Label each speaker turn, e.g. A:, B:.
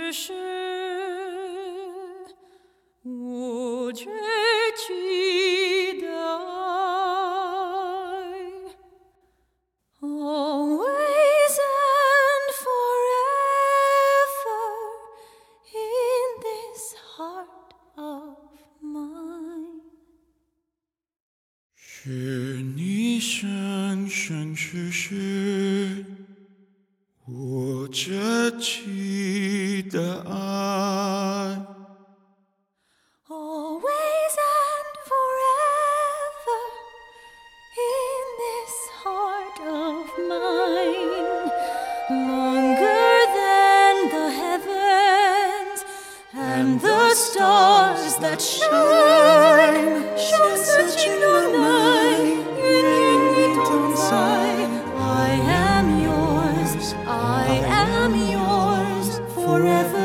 A: 只是无绝期的爱。Always and forever in this heart of mine。
B: 是你生生世世无绝期的爱。
A: Always and forever in this heart of mine, longer than the heavens and the stars that shine， 生死情难耐，芸芸一同在。I am yours, I am yours forever.